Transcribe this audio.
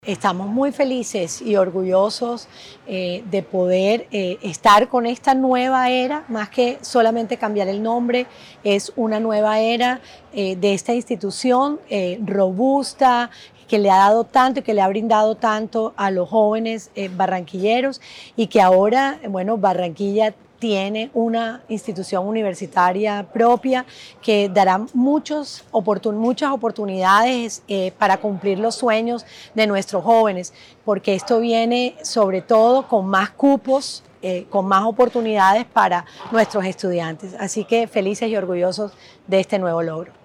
Estamos muy felices y orgullosos de poder estar con esta nueva era, más que solamente cambiar el nombre, es una nueva era de esta institución robusta, que le ha dado tanto y que le ha brindado tanto a los jóvenes barranquilleros, y que ahora, bueno, Barranquilla tiene una institución universitaria propia que dará muchas oportunidades para cumplir los sueños de nuestros jóvenes, porque esto viene sobre todo con más cupos, con más oportunidades para nuestros estudiantes. Así que felices y orgullosos de este nuevo logro.